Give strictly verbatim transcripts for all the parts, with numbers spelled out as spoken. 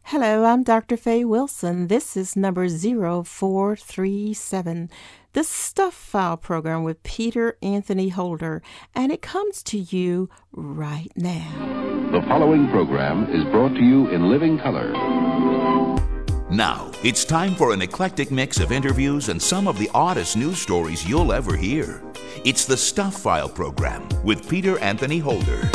Hello, I'm Doctor Faye Wilson. This is number zero four three seven, the Stuff File program with Peter Anthony Holder, and it comes to you right now. The following program is brought to you in living color. Now, it's time for an eclectic mix of interviews and some of the oddest news stories you'll ever hear. It's the Stuff File program with Peter Anthony Holder.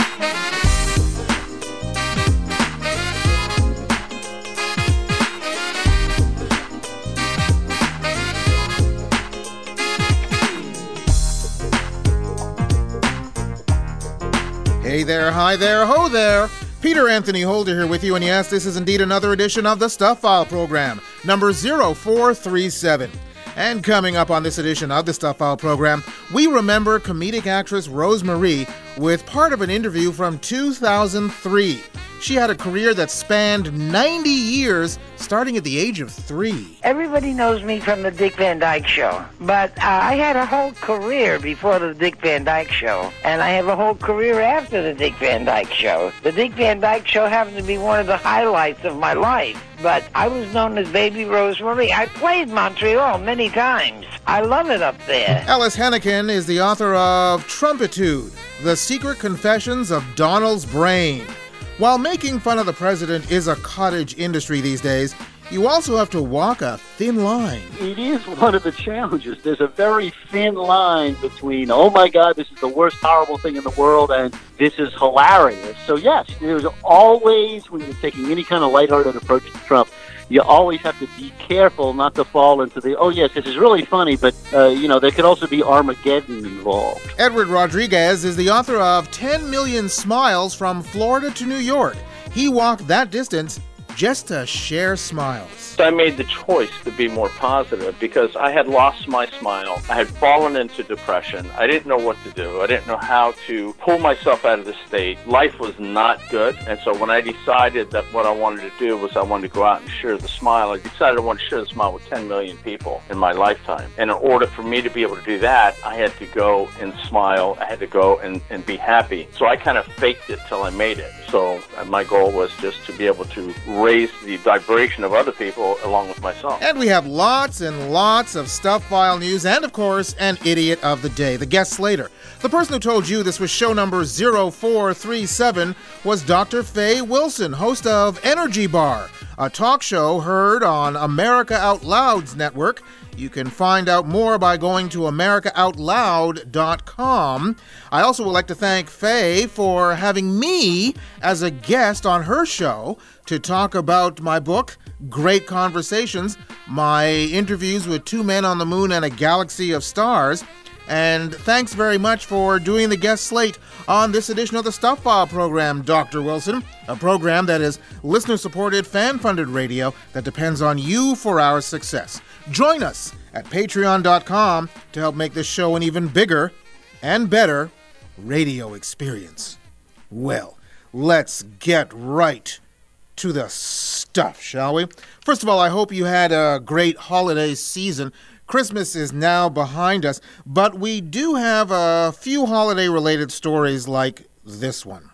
Hey there, hi there, ho there. Peter Anthony Holder here with you, and yes, this is indeed another edition of the Stuff File program, number zero four three seven. And coming up on this edition of the Stuff File program, we remember comedic actress Rose Marie with part of an interview from two thousand three. She had a career that spanned ninety years, starting at the age of three. Everybody knows me from the Dick Van Dyke Show, but uh, I had a whole career before the Dick Van Dyke Show, and I have a whole career after the Dick Van Dyke Show. The Dick Van Dyke Show happened to be one of the highlights of my life, but I was known as Baby Rose Marie. I played Montreal many times. I love it up there. Alice Hennigan is the author of Trumpitude, The Secret Confessions of Donald's Brain. While making fun of the president is a cottage industry these days, you also have to walk a thin line. It is one of the challenges. There's a very thin line between, oh my God, this is the worst horrible thing in the world, and this is hilarious. So yes, there's always, when you're taking any kind of lighthearted approach to Trump, you always have to be careful not to fall into the, oh yes, this is really funny, but, uh, you know, there could also be Armageddon involved. Edward Rodriguez is the author of ten million Smiles from Florida to New York. He walked that distance just to share smiles. I made the choice to be more positive because I had lost my smile. I had fallen into depression. I didn't know what to do. I didn't know how to pull myself out of the state. Life was not good. And so when I decided that what I wanted to do was I wanted to go out and share the smile, I decided I wanted to share the smile with ten million people in my lifetime. And in order for me to be able to do that, I had to go and smile. I had to go and, and be happy. So I kind of faked it till I made it. So my goal was just to be able to raise the vibration of other people along with myself. And we have lots and lots of Stuff File news and, of course, an idiot of the day, the guest Slater. The person who told you this was show number zero four three seven was Doctor Faye Wilson, host of Energy Bar, a talk show heard on America Out Loud's network. You can find out more by going to america out loud dot com. I also would like to thank Faye for having me as a guest on her show to talk about my book, Great Conversations, my interviews with two men on the moon and a galaxy of stars. And thanks very much for doing the guest slate on this edition of the Stuff File program, Doctor Wilson, a program that is listener-supported, fan-funded radio that depends on you for our success. Join us at patreon dot com to help make this show an even bigger and better radio experience. Well, let's get right to the stuff, shall we? First of all, I hope you had a great holiday season. Christmas is now behind us, but we do have a few holiday-related stories like this one.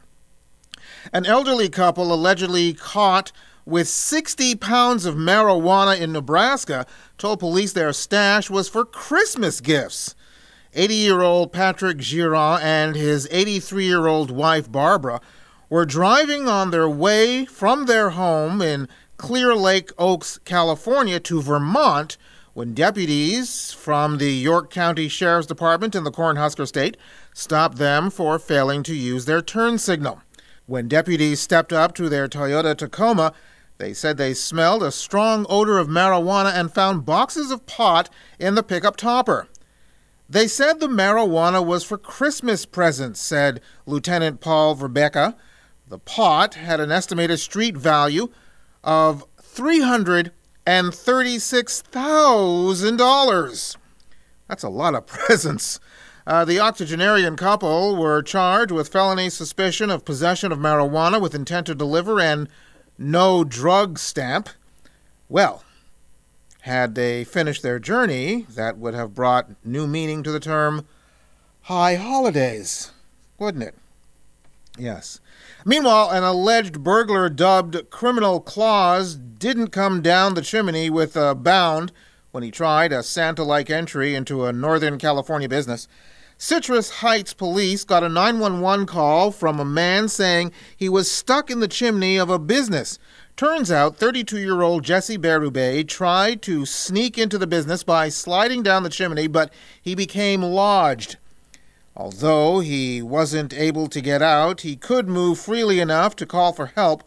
An elderly couple allegedly caught with sixty pounds of marijuana in Nebraska told police their stash was for Christmas gifts. eighty-year-old Patrick Giron and his eighty-three-year-old wife Barbara were driving on their way from their home in Clear Lake Oaks, California to Vermont when deputies from the York County Sheriff's Department in the Cornhusker State stopped them for failing to use their turn signal. When deputies stepped up to their Toyota Tacoma, they said they smelled a strong odor of marijuana and found boxes of pot in the pickup topper. They said the marijuana was for Christmas presents, said Lieutenant Paul Verbeca. The pot had an estimated street value of three hundred thirty-six thousand dollars. That's a lot of presents. Uh, the octogenarian couple were charged with felony suspicion of possession of marijuana with intent to deliver and no drug stamp. Well, had they finished their journey, that would have brought new meaning to the term high holidays, wouldn't it? Yes. Meanwhile, an alleged burglar dubbed Criminal Claus didn't come down the chimney with a bound when he tried a Santa-like entry into a Northern California business. Citrus Heights police got a nine one one call from a man saying he was stuck in the chimney of a business. Turns out thirty-two-year-old Jesse Berube tried to sneak into the business by sliding down the chimney, but he became lodged. Although he wasn't able to get out, he could move freely enough to call for help.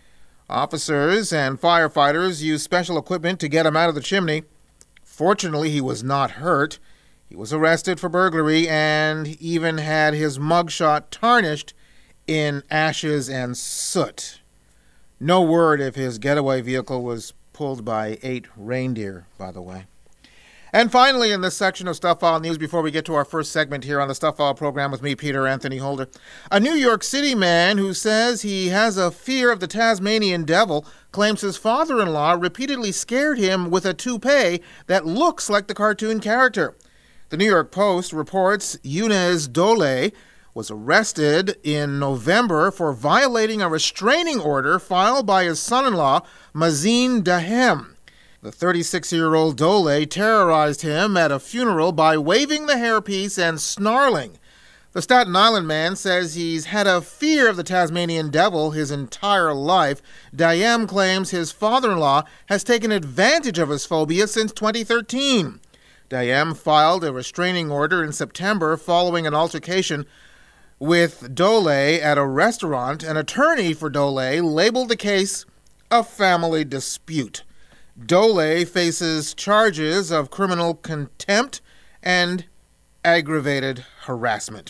Officers and firefighters used special equipment to get him out of the chimney. Fortunately, he was not hurt. He was arrested for burglary and even had his mugshot tarnished in ashes and soot. No word if his getaway vehicle was pulled by eight reindeer, by the way. And finally, in this section of Stuff File News, before we get to our first segment here on the Stuff File program with me, Peter Anthony Holder, a New York City man who says he has a fear of the Tasmanian devil claims his father-in-law repeatedly scared him with a toupee that looks like the cartoon character. The New York Post reports Younes Dole was arrested in November for violating a restraining order filed by his son-in-law, Mazin Dahem. The thirty-six-year-old Dole terrorized him at a funeral by waving the hairpiece and snarling. The Staten Island man says he's had a fear of the Tasmanian devil his entire life. Dahem claims his father-in-law has taken advantage of his phobia since twenty thirteen. Dahem filed a restraining order in September following an altercation with Dole at a restaurant. An attorney for Dole labeled the case a family dispute. Dole faces charges of criminal contempt and aggravated harassment.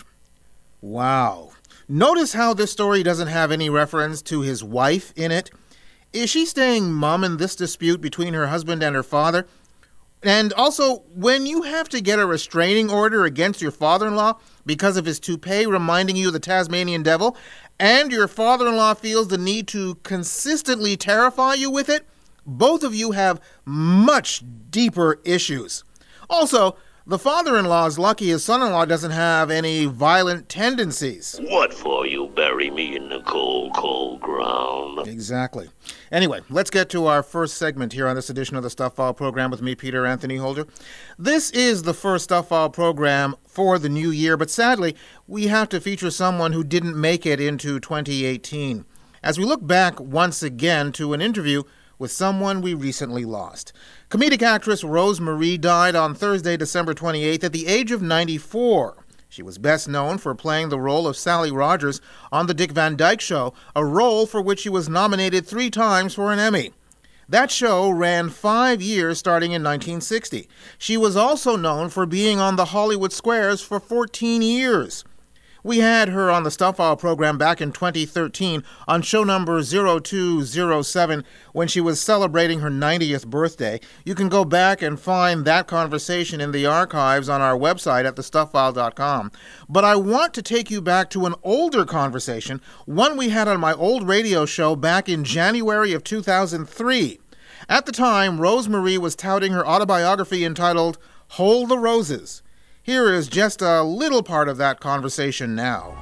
Wow. Notice how this story doesn't have any reference to his wife in it. Is she staying mum in this dispute between her husband and her father? And also, when you have to get a restraining order against your father-in-law because of his toupee reminding you of the Tasmanian devil, and your father-in-law feels the need to consistently terrify you with it, both of you have much deeper issues. Also, the father-in-law is lucky his son-in-law doesn't have any violent tendencies. What for you bury me in the cold, cold ground? Exactly. Anyway, let's get to our first segment here on this edition of the Stuff File program with me, Peter Anthony Holder. This is the first Stuff File program for the new year, but sadly, we have to feature someone who didn't make it into twenty eighteen. As we look back once again to an interview with someone we recently lost. Comedic actress Rose Marie died on Thursday, December twenty-eighth, at the age of ninety-four. She was best known for playing the role of Sally Rogers on The Dick Van Dyke Show, a role for which she was nominated three times for an Emmy. That show ran five years starting in nineteen sixty. She was also known for being on the Hollywood Squares for fourteen years. We had her on the Stuff File program back in twenty thirteen on show number zero two zero seven when she was celebrating her ninetieth birthday. You can go back and find that conversation in the archives on our website at the stuff file dot com. But I want to take you back to an older conversation, one we had on my old radio show back in January of two thousand three. At the time, Rose Marie was touting her autobiography entitled Hold the Roses. Here is just a little part of that conversation now.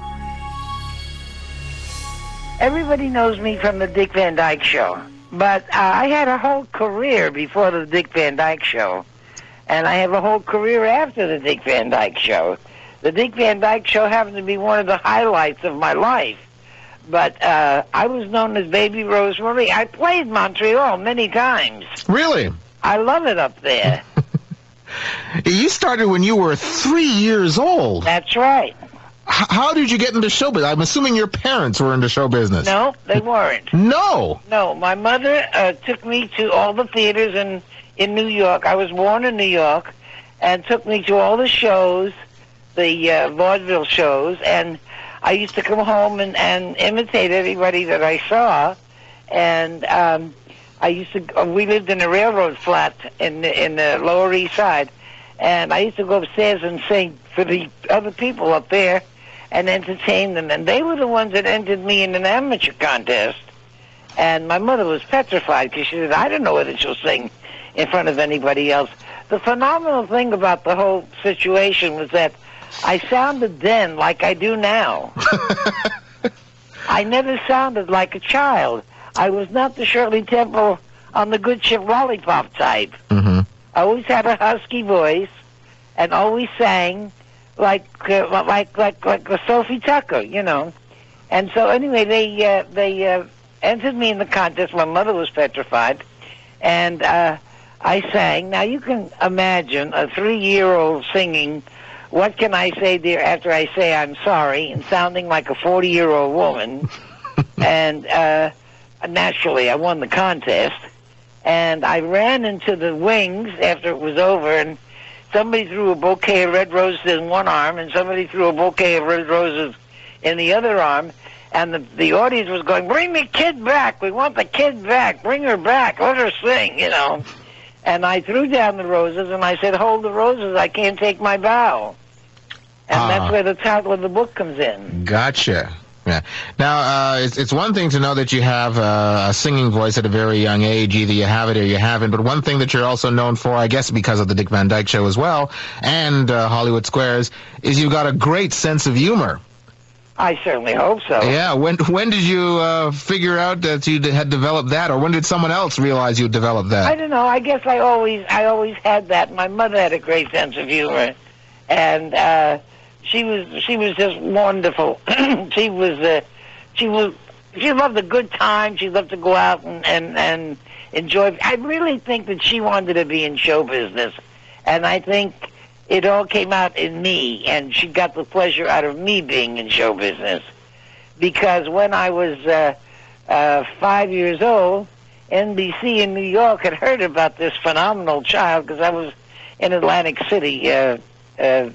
Everybody knows me from the Dick Van Dyke Show, but uh, I had a whole career before the Dick Van Dyke Show, and I have a whole career after the Dick Van Dyke Show. The Dick Van Dyke Show happened to be one of the highlights of my life, but uh, I was known as Baby Rose Marie. I played Montreal many times. Really? I love it up there. You started when you were three years old. That's right. H- how did you get into show business? I'm assuming your parents were into show business. No, they weren't. No. No, my mother uh, took me to all the theaters in, in New York. I was born in New York, and took me to all the shows, the uh, vaudeville shows, and I used to come home and, and imitate everybody that I saw, and um, I used to. Uh, we lived in a railroad flat in the, in the Lower East Side, and I used to go upstairs and sing for the other people up there, and entertain them. And they were the ones that entered me in an amateur contest. And my mother was petrified because she said, "I don't know whether she'll sing in front of anybody else." The phenomenal thing about the whole situation was that I sounded then like I do now. I never sounded like a child. I was not the Shirley Temple on the Good Ship Lollipop type. Mm-hmm. I always had a husky voice and always sang like uh, like like like a Sophie Tucker, you know. And so anyway, they uh, they uh, entered me in the contest. My mother was petrified, and uh, I sang. Now you can imagine a three-year-old singing "What Can I Say, Dear?" after I say I'm sorry, and sounding like a forty-year-old woman. And uh, naturally, I won the contest. And I ran into the wings after it was over, and somebody threw a bouquet of red roses in one arm, and somebody threw a bouquet of red roses in the other arm, and the, the audience was going, "Bring the kid back! We want the kid back! Bring her back! Let her sing!" You know. And I threw down the roses, and I said, "Hold the roses! I can't take my bow." And Ah. that's where the title of the book comes in. Gotcha. Yeah. Now, uh, it's, it's one thing to know that you have uh, a singing voice at a very young age. Either you have it or you haven't. But one thing that you're also known for, I guess because of the Dick Van Dyke Show as well, and uh, Hollywood Squares, is you've got a great sense of humor. I certainly hope so. Yeah. When when did you uh, figure out that you had developed that, or when did someone else realize you developed that? I don't know. I guess I always I always had that. My mother had a great sense of humor, and uh, she was she was just wonderful. she was uh, she was she loved a good time. She loved to go out and, and and enjoy. I really think that she wanted to be in show business, and I think it all came out in me, and she got the pleasure out of me being in show business. Because when I was uh, uh, five years old, N B C in New York had heard about this phenomenal child, because I was in Atlantic City uh, uh,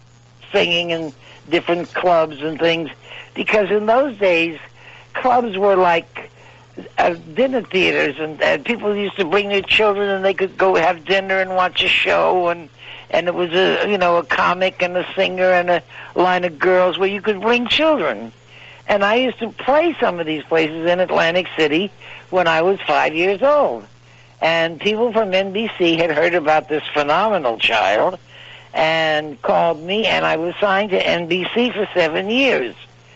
singing in different clubs and things. Because in those days, clubs were like uh, dinner theaters, and uh, people used to bring their children, and they could go have dinner and watch a show, and and it was a you know a comic and a singer and a line of girls where you could bring children. And I used to play some of these places in Atlantic City when I was five years old. And people from N B C had heard about this phenomenal child and called me, and I was signed to N B C for seven years.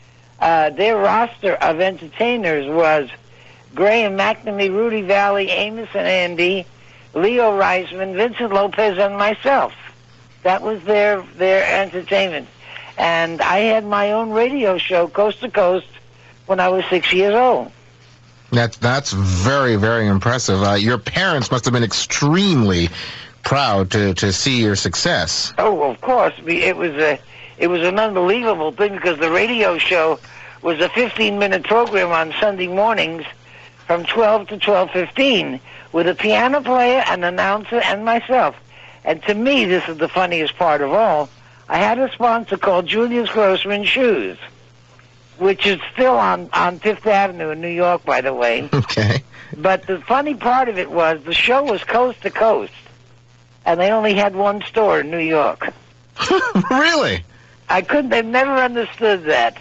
Uh, their roster of entertainers was Graham McNamee, Rudy Valley, Amos and Andy, Leo Reisman, Vincent Lopez, and myself. That was their their entertainment. And I had my own radio show, Coast to Coast, when I was six years old. That's that's very, very impressive. Uh, your parents must have been extremely proud to, to see your success. Oh, of course. It was a it was an unbelievable thing, because the radio show was a fifteen-minute program on Sunday mornings from twelve to twelve fifteen with a piano player, an announcer, and myself. And to me, this is the funniest part of all. I had a sponsor called Julius Grossman Shoes, which is still on, on Fifth Avenue in New York, by the way. Okay. But the funny part of it was the show was coast to coast, and they only had one store in New York. Really? I couldn't, I've never understood that.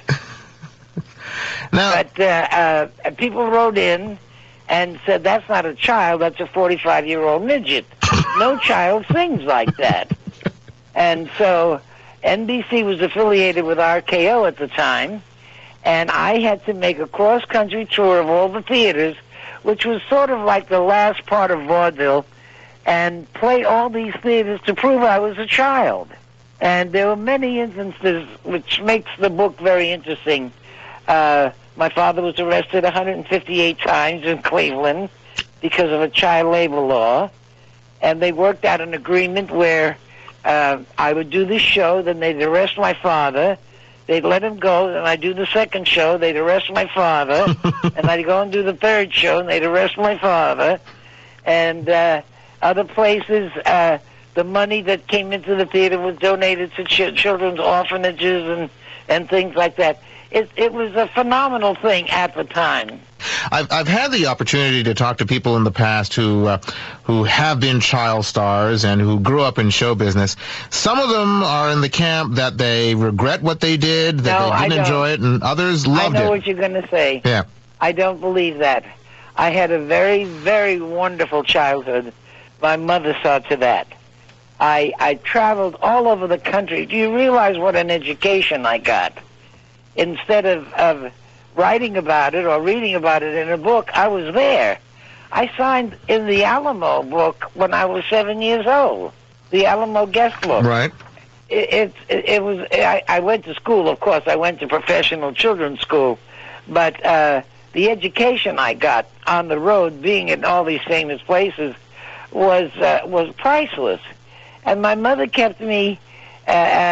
Now, But uh, uh, people wrote in and said, "That's not a child, that's a forty-five-year-old midget. No child sings like that." And so N B C was affiliated with R K O at the time, and I had to make a cross-country tour of all the theaters, which was sort of like the last part of vaudeville, and play all these theaters to prove I was a child. And there were many instances, which makes the book very interesting. Uh, my father was arrested one hundred fifty-eight times in Cleveland because of a child labor law, and they worked out an agreement where uh, I would do this show, then they'd arrest my father, they'd let him go, then I'd do the second show, they'd arrest my father, and I'd go and do the third show, and they'd arrest my father. And uh, other places, uh, the money that came into the theater was donated to ch- children's orphanages and, and things like that. It, it was a phenomenal thing at the time. I've I've had the opportunity to talk to people in the past who uh, who have been child stars and who grew up in show business. Some of them are in the camp that they regret what they did, that No, they I didn't don't. enjoy it, and others loved I know it. what you're going to say. Yeah. I don't believe that. I had a very, very wonderful childhood. My mother saw to that. I I traveled all over the country. Do you realize what an education I got? Instead of, of writing about it or reading about it in a book. I was there. I signed in the Alamo book when I was seven years old, the Alamo guest book. Right. It, it, it was, I, I went to school, of course. I went to professional children's school. But uh, the education I got on the road, being in all these famous places, was uh, was priceless. And my mother kept me, uh,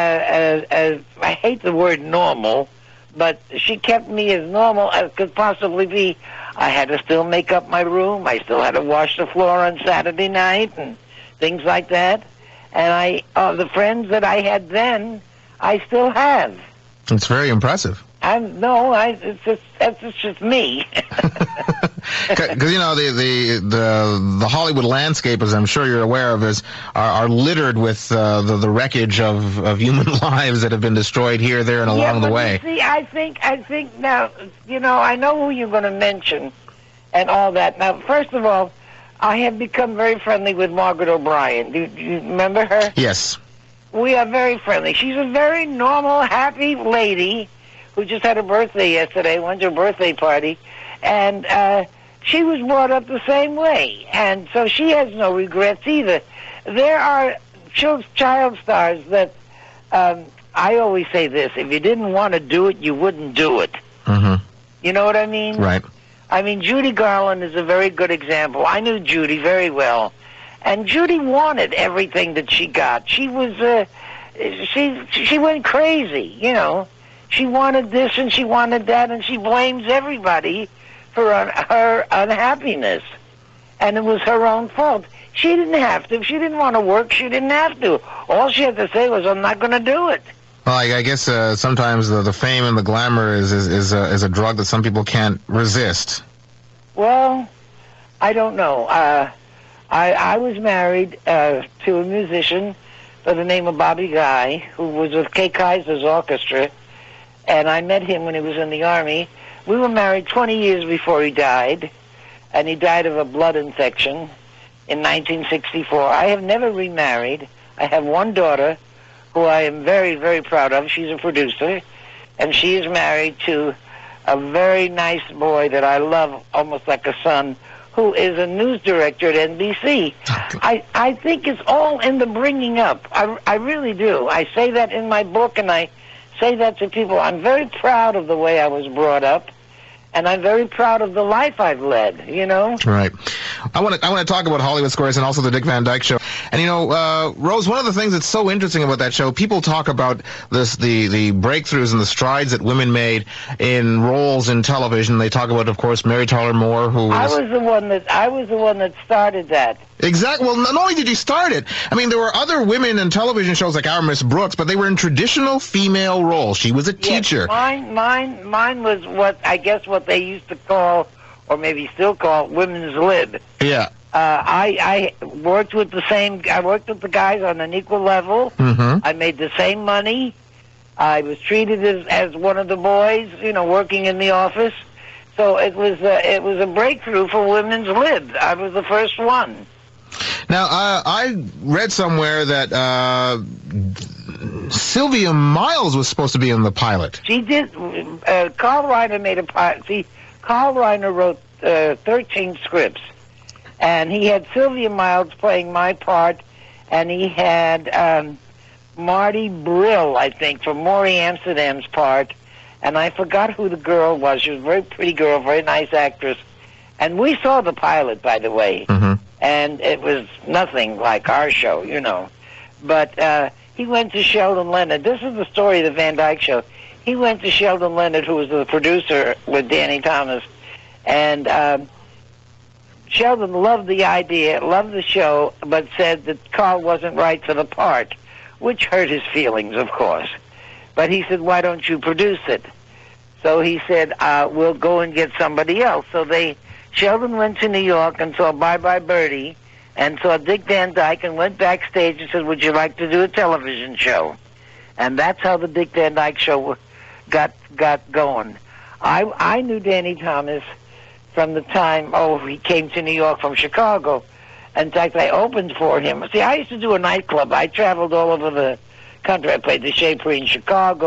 as, as, I hate the word normal, but she kept me as normal as could possibly be. I had to still make up my room. I still had to wash the floor on Saturday night and things like that. And I, uh, the friends that I had then, I still have. It's very impressive. I'm, no, I, it's just, that's it's just me. Because, you know, the, the the the Hollywood landscape, as I'm sure you're aware of, is are, are littered with uh, the, the wreckage of, of human lives that have been destroyed here, there, and yeah, along but the way. You see, I think, I think now, you know, I know who you're going to mention and all that. Now, first of all, I have become very friendly with Margaret O'Brien. Do, do you remember her? Yes. We are very friendly. She's a very normal, happy lady who just had her birthday yesterday, went to her birthday party, and uh, she was brought up the same way, and so she has no regrets either. There are child, child stars that, um, I always say this, if you didn't want to do it, you wouldn't do it. Mm-hmm. You know what I mean? Right. I mean, Judy Garland is a very good example. I knew Judy very well, and Judy wanted everything that she got. She was, uh, she she went crazy, you know. She wanted this and she wanted that, and she blames everybody for un- her unhappiness. And it was her own fault. She didn't have to. If she didn't want to work, she didn't have to. All she had to say was, I'm not going to do it. Well, I, I guess uh, sometimes the, the fame and the glamour is is is a, is a drug that some people can't resist. Well, I don't know. Uh, I, I was married uh, to a musician by the name of Bobby Guy, who was with Kay Kaiser's orchestra, and I met him when he was in the Army. We were married twenty years before he died, and he died of a blood infection in nineteen sixty-four. I have never remarried. I have one daughter who I am very, very proud of. She's a producer, and she is married to a very nice boy that I love almost like a son, who is a news director at N B C. I, I think it's all in the bringing up. I, I really do. I say that in my book, and I say that to people. I'm very proud of the way I was brought up, and I'm very proud of the life I've led, you know? Right. I want to I want to talk about Hollywood Squares and also the Dick Van Dyke Show. And, you know, uh, Rose, one of the things that's so interesting about that show, people talk about this the, the breakthroughs and the strides that women made in roles in television. They talk about, of course, Mary Tyler Moore, who was... I was the one that, I was the one that started that. Exactly. Well, not only did you start it, I mean, there were other women in television shows like Our Miss Brooks, but they were in traditional female roles. She was a teacher. Yes, mine, mine, mine was what, I guess what they used to call, or maybe still call, women's lib. Yeah. Uh, I, I worked with the same, I worked with the guys on an equal level. Mm-hmm. I made the same money. I was treated as, as one of the boys, you know, working in the office. So it was, uh, it was a breakthrough for women's lib. I was the first one. Now, uh, I read somewhere that uh, Sylvia Miles was supposed to be in the pilot. She did. Uh, Carl Reiner made a pilot. See, Carl Reiner wrote uh, thirteen scripts, and he had Sylvia Miles playing my part, and he had um, Marty Brill, I think, for Maury Amsterdam's part, and I forgot who the girl was. She was a very pretty girl, very nice actress. And we saw the pilot, by the way, mm-hmm. and it was nothing like our show, you know. But uh, he went to Sheldon Leonard. This is the story of the Van Dyke Show. He went to Sheldon Leonard, who was the producer with Danny Thomas, and um, Sheldon loved the idea, loved the show, but said that Carl wasn't right for the part, which hurt his feelings, of course. But he said, why don't you produce it? So he said, uh, we'll go and get somebody else. So they... Sheldon went to New York and saw Bye Bye Birdie and saw Dick Van Dyke and went backstage and said, would you like to do a television show? And that's how the Dick Van Dyke Show got got going. I I knew Danny Thomas from the time, oh, he came to New York from Chicago. In fact, I opened for him. See, I used to do a nightclub. I traveled all over the country. I played the Shapery in Chicago,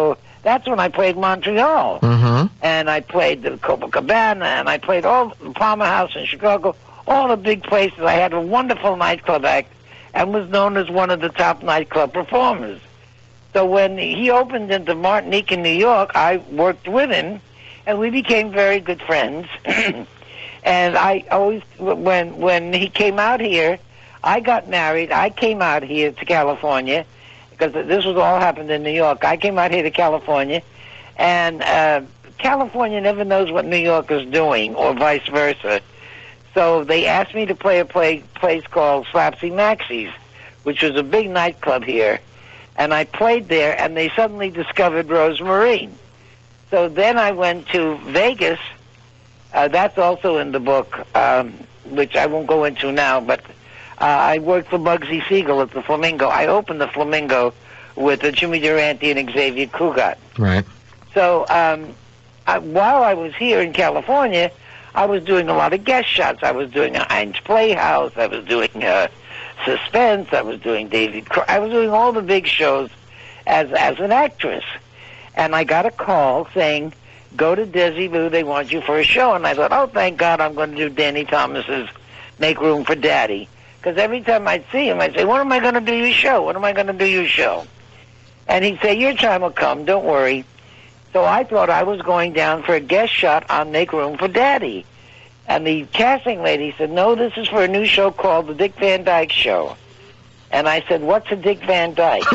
That's when I played Montreal. Mm-hmm. And I played the Copacabana, and I played all the Palmer House in Chicago, all the big places. I had a wonderful nightclub act and was known as one of the top nightclub performers. So when he opened into Martinique in New York, I worked with him, and we became very good friends. And I always, when when he came out here, I got married. I came out here to California, because this was all happened in New York. I came out here to California, and uh, California never knows what New York is doing, or vice versa. So they asked me to play a play, place called Slapsy Maxie's, which was a big nightclub here. And I played there, and they suddenly discovered Rose Marine. So then I went to Vegas. Uh, that's also in the book, um, which I won't go into now, but uh, I worked for Bugsy Siegel at the Flamingo. I opened the Flamingo with uh, Jimmy Durante and Xavier Cugat. Right. So um, I, while I was here in California, I was doing a lot of guest shots. I was doing Heinz Playhouse. I was doing uh, Suspense. I was doing David. Cro- I was doing all the big shows as as an actress. And I got a call saying, go to Desi Lou, they want you for a show. And I thought, oh, thank God, I'm going to do Danny Thomas's Make Room for Daddy. Because every time I'd see him, I'd say, when am I going to do your show? When am I going to do your show? And he'd say, your time will come, don't worry. So I thought I was going down for a guest shot on Make Room for Daddy. And the casting lady said, no, this is for a new show called The Dick Van Dyke Show. And I said, what's a Dick Van Dyke?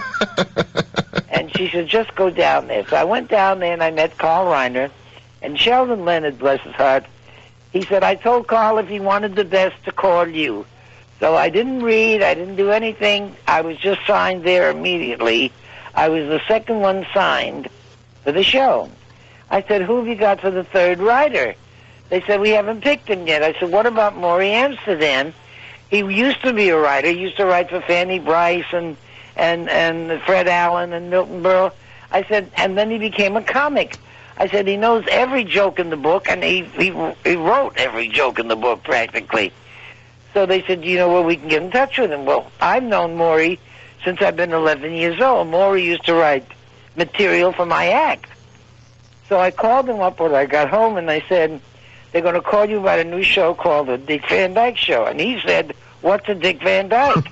And she said, just go down there. So I went down there and I met Carl Reiner. And Sheldon Leonard, bless his heart, he said, I told Carl if he wanted the best to call you. So I didn't read, I didn't do anything. I was just signed there immediately. I was the second one signed for the show. I said, who have you got for the third writer? They said, we haven't picked him yet. I said, what about Maury Amsterdam? He used to be a writer. He used to write for Fanny Bryce and and and Fred Allen and Milton Berle. I said, and then he became a comic. I said, he knows every joke in the book, and he he, he wrote every joke in the book practically. So they said, you know where we can get in touch with him? Well, I've known Maury since I've been eleven years old. Maury used to write material for my act. So I called him up when I got home, and I said, they're going to call you about a new show called The Dick Van Dyke Show. And he said, what's a Dick Van Dyke?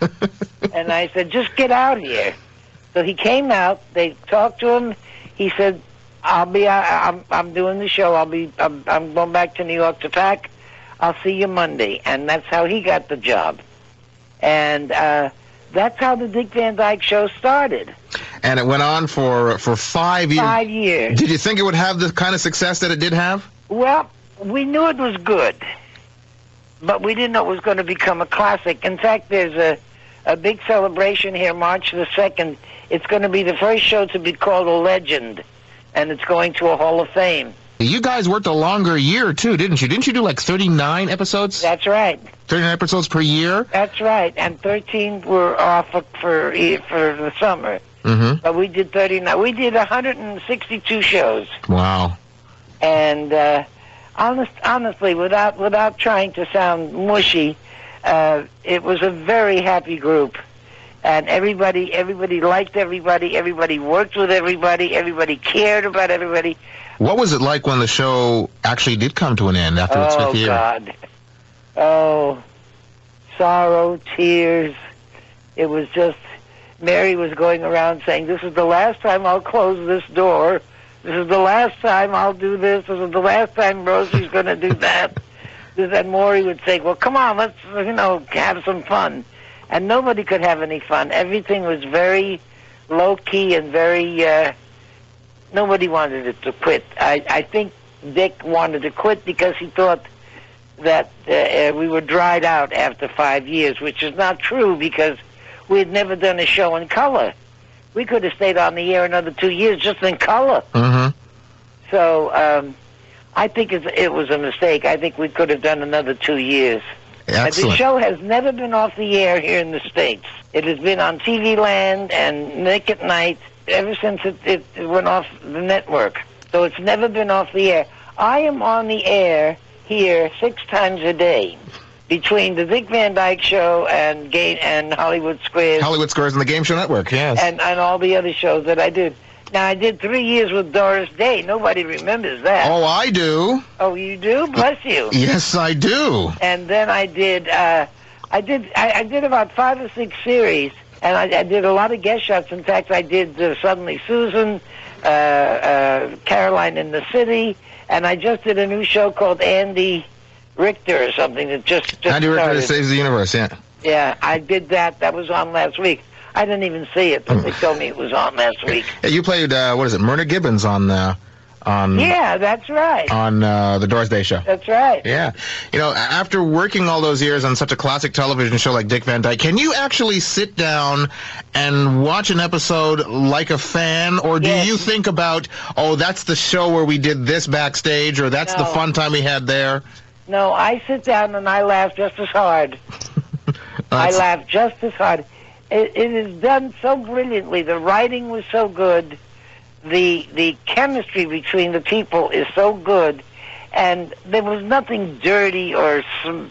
And I said, just get out here. So he came out. They talked to him. He said, I'll be, I, I'm, I'm doing the show. I'll be, I'm, I'm going back to New York to pack. I'll see you Monday. And that's how he got the job. And uh, that's how the Dick Van Dyke Show started. And it went on for for five years. Five years. Did you think it would have the kind of success that it did have? Well, we knew it was good, but we didn't know it was going to become a classic. In fact, there's a, a big celebration here, March the second. It's going to be the first show to be called a legend, and it's going to a Hall of Fame. You guys worked a longer year, too, didn't you? Didn't you do like thirty-nine episodes? That's right. thirty-nine episodes per year? That's right, and thirteen were off for, for, for the summer. Mm-hmm. But we did thirty-nine. We did one hundred sixty-two shows. Wow. And... Uh, Honest, honestly, without without trying to sound mushy, uh, it was a very happy group, and everybody everybody liked everybody. Everybody worked with everybody. Everybody cared about everybody. What was it like when the show actually did come to an end after oh, its fifth year? Oh God! Oh, sorrow, tears. It was just Mary was going around saying, "This is the last time I'll close this door. This is the last time I'll do this. This is the last time Rosie's going to do that." And Maury would say, well, come on, let's, you know, have some fun. And nobody could have any fun. Everything was very low-key and very, uh, nobody wanted it to quit. I, I think Dick wanted to quit because he thought that uh, we were dried out after five years, which is not true because we had never done a show in color. We could have stayed on the air another two years just in color. Mm-hmm. So um, I think it's, it was a mistake. I think we could have done another two years. Excellent. The show has never been off the air here in the States. It has been on T V Land and Nick at Night ever since it, it, it went off the network. So it's never been off the air. I am on the air here six times a day. Between the Dick Van Dyke Show and Game and Hollywood Squares. Hollywood Squares and the Game Show Network, yes. And, and all the other shows that I did. Now, I did three years with Doris Day. Nobody remembers that. Oh, I do. Oh, you do? Bless you. Yes, I do. And then I did, uh, I did, I, I did about five or six series, and I, I did a lot of guest shots. In fact, I did uh, Suddenly Susan, uh, uh, Caroline in the City, and I just did a new show called Andy Richter or something that just, just Andy Richter started. Saves the Universe, yeah. Yeah, I did that. That was on last week. I didn't even see it, but they told me it was on last week. Yeah, you played, uh, what is it, Myrna Gibbons on, uh, on, Yeah, that's right. on uh, the Doris Day Show. That's right. Yeah. You know, after working all those years on such a classic television show like Dick Van Dyke, can you actually sit down and watch an episode like a fan, or do Yes. you think about, oh, that's the show where we did this backstage, or that's the No. fun time we had there? No, I sit down and I laugh just as hard. I That's- laugh just as hard. It, it is done so brilliantly. The writing was so good. The the chemistry between the people is so good. And there was nothing dirty or some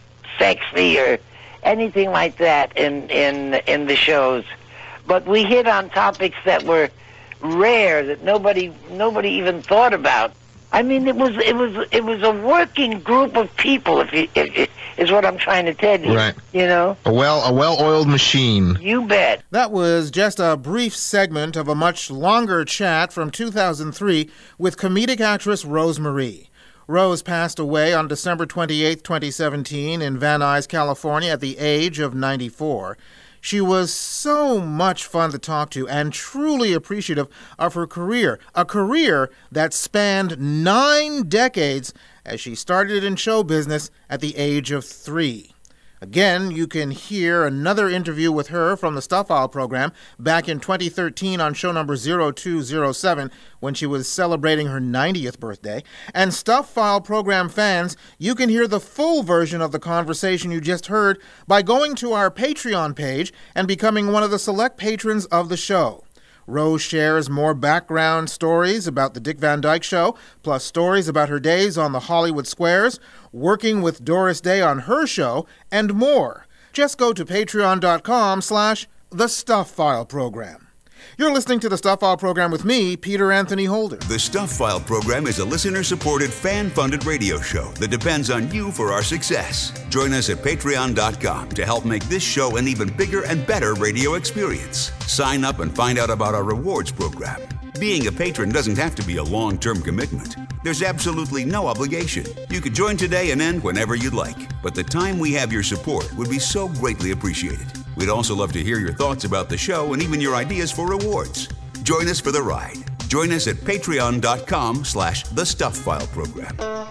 sexy or anything like that in, in, in the shows. But we hit on topics that were rare, that nobody nobody even thought about. I mean, it was it was it was a working group of people. If you if, if, is what I'm trying to tell you. Right. You know. A well a well-oiled machine. You bet. That was just a brief segment of a much longer chat from two thousand three with comedic actress Rose Marie. Rose passed away on December twenty-eighth, twenty seventeen in Van Nuys, California at the age of ninety-four. She was so much fun to talk to and truly appreciative of her career, a career that spanned nine decades as she started in show business at the age of three. Again, you can hear another interview with her from the Stuff File program back in twenty thirteen on show number zero two zero seven when she was celebrating her ninetieth birthday. And Stuff File program fans, you can hear the full version of the conversation you just heard by going to our Patreon page and becoming one of the select patrons of the show. Rose shares more background stories about the Dick Van Dyke Show, plus stories about her days on the Hollywood Squares, working with Doris Day on her show, and more. Just go to patreon.com slash the Stuff File program. You're listening to the Stuff File program with me, Peter Anthony Holder. The Stuff File program is a listener-supported, fan-funded radio show that depends on you for our success. Join us at patreon dot com to help make this show an even bigger and better radio experience. Sign up and find out about our rewards program. Being a patron doesn't have to be a long-term commitment. There's absolutely no obligation. You could join today and end whenever you'd like, but the time we have your support would be so greatly appreciated. We'd also love to hear your thoughts about the show and even your ideas for rewards. Join us for the ride. Join us at patreon.com slash the Stuff File program.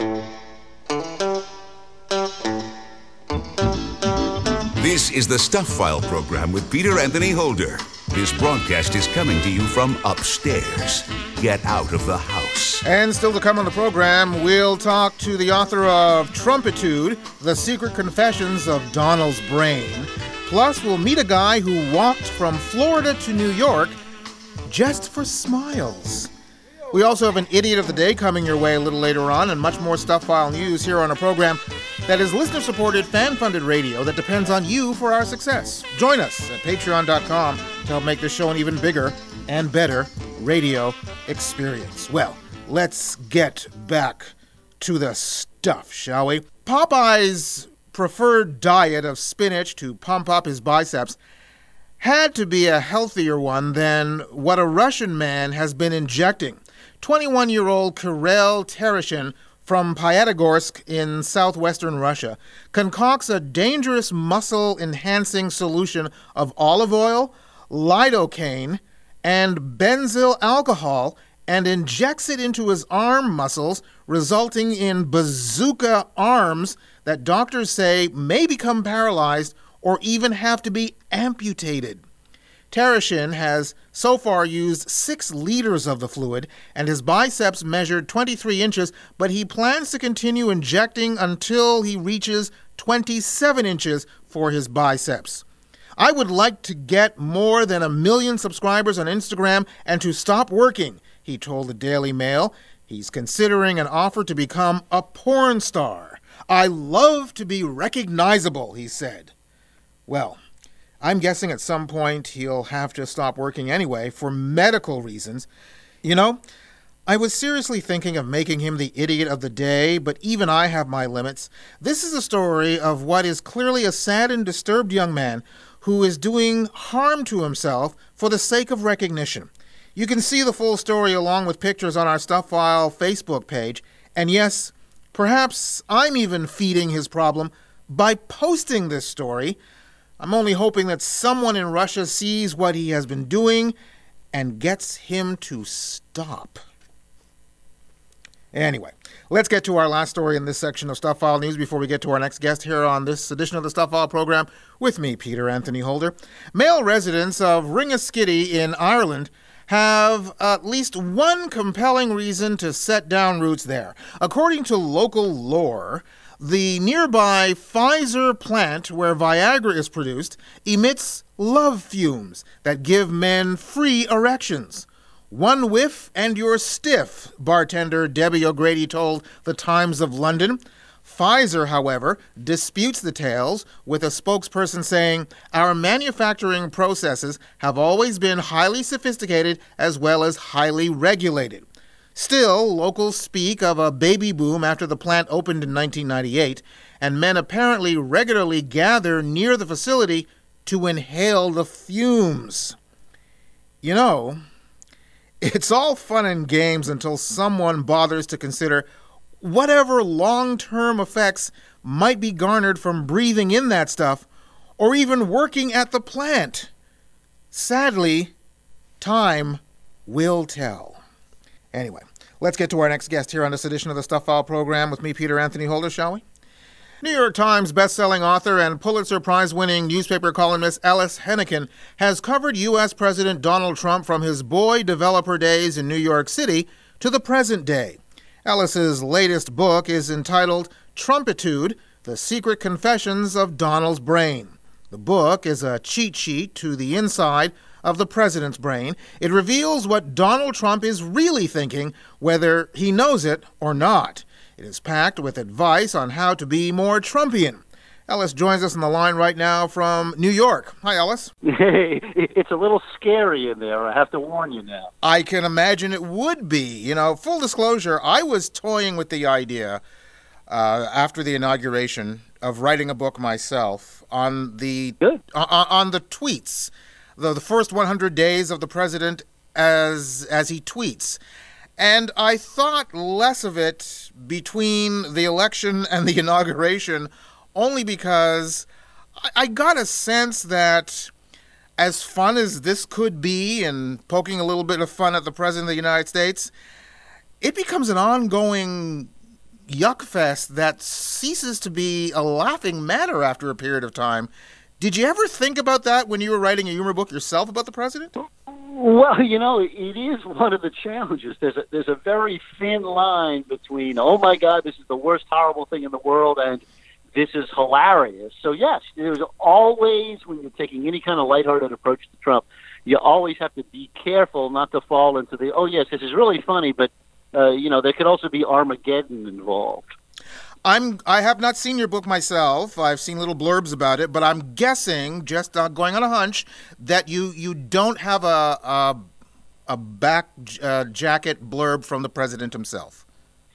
This is the Stuff File program with Peter Anthony Holder. This broadcast is coming to you from upstairs. Get out of the house. And still to come on the program, we'll talk to the author of Trumpitude, The Secret Confessions of Donald's Brain. Plus, we'll meet a guy who walked from Florida to New York just for smiles. We also have an Idiot of the Day coming your way a little later on, and much more Stuff File news here on a program that is listener-supported, fan-funded radio that depends on you for our success. Join us at patreon dot com to help make this show an even bigger and better radio experience. Well, let's get back to the stuff, shall we? Popeye's preferred diet of spinach to pump up his biceps had to be a healthier one than what a Russian man has been injecting. twenty-one-year-old Kirill Tereshin from Pyatigorsk in southwestern Russia concocts a dangerous muscle-enhancing solution of olive oil, lidocaine, and benzyl alcohol and injects it into his arm muscles, resulting in bazooka arms that doctors say may become paralyzed or even have to be amputated. Tereshin has so far used six liters of the fluid, and his biceps measured twenty-three inches, but he plans to continue injecting until he reaches twenty-seven inches for his biceps. I would like to get more than a million subscribers on Instagram and to stop working, he told the Daily Mail. He's considering an offer to become a porn star. I love to be recognizable, he said. Well, I'm guessing at some point he'll have to stop working anyway for medical reasons. You know, I was seriously thinking of making him the idiot of the day, but even I have my limits. This is a story of what is clearly a sad and disturbed young man who is doing harm to himself for the sake of recognition. You can see the full story along with pictures on our Stuff File Facebook page. And yes, perhaps I'm even feeding his problem by posting this story. I'm only hoping that someone in Russia sees what he has been doing and gets him to stop. Anyway, let's get to our last story in this section of Stuff File News before we get to our next guest here on this edition of the Stuff File program with me, Peter Anthony Holder. Male residents of Ringaskiddy in Ireland have at least one compelling reason to set down roots there. According to local lore, the nearby Pfizer plant where Viagra is produced emits love fumes that give men free erections. One whiff and you're stiff, bartender Debbie O'Grady told the Times of London. Pfizer, however, disputes the tales, with a spokesperson saying, "Our manufacturing processes have always been highly sophisticated as well as highly regulated." Still, locals speak of a baby boom after the plant opened in nineteen ninety-eight, and men apparently regularly gather near the facility to inhale the fumes. You know, it's all fun and games until someone bothers to consider whatever long-term effects might be garnered from breathing in that stuff or even working at the plant. Sadly, time will tell. Anyway, let's get to our next guest here on this edition of the Stuff File program with me, Peter Anthony Holder, shall we? New York Times best-selling author and Pulitzer Prize-winning newspaper columnist Ellis Hennigan has covered U S President Donald Trump from his boy developer days in New York City to the present day. Ellis's latest book is entitled Trumpitude, The Secret Confessions of Donald's Brain. The book is a cheat sheet to the inside of the president's brain. It reveals what Donald Trump is really thinking, whether he knows it or not. It is packed with advice on how to be more Trumpian. Ellis joins us on the line right now from New York. Hi, Ellis. Hey, it's a little scary in there. I have to warn you now. I can imagine it would be. You know, full disclosure, I was toying with the idea uh, after the inauguration of writing a book myself on the Good. on, on the tweets, the, the first one hundred days of the president as as he tweets. And I thought less of it between the election and the inauguration, only because I, I got a sense that as fun as this could be, and poking a little bit of fun at the President of the United States, it becomes an ongoing yuck fest that ceases to be a laughing matter after a period of time. Did you ever think about that when you were writing a humor book yourself about the president? Well, you know, it is one of the challenges. There's a, there's a very thin line between, oh, my God, this is the worst horrible thing in the world, and this is hilarious. So, yes, there's always, when you're taking any kind of lighthearted approach to Trump, you always have to be careful not to fall into the, oh, yes, this is really funny, but, uh, you know, there could also be Armageddon involved. I'm, I have not seen your book myself. I've seen little blurbs about it, but I'm guessing, just uh, going on a hunch, that you, you don't have a a, a back uh, jacket blurb from the president himself.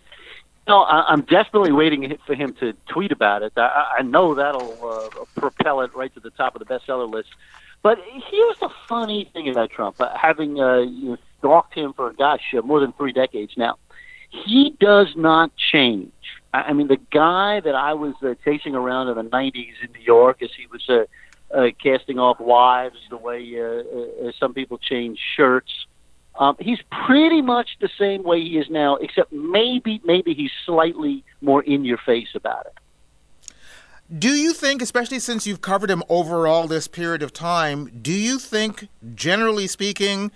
No, I, I'm desperately waiting for him to tweet about it. I, I know that'll uh, propel it right to the top of the bestseller list. But here's the funny thing about Trump, uh, having uh, you know, stalked him for, gosh, uh, more than three decades now. He does not change. I mean, the guy that I was uh, chasing around in the nineties in New York as he was uh, uh, casting off wives the way uh, uh, some people change shirts, um, he's pretty much the same way he is now, except maybe maybe he's slightly more in your face about it. Do you think, especially since you've covered him over all this period of time, do you think, generally speaking,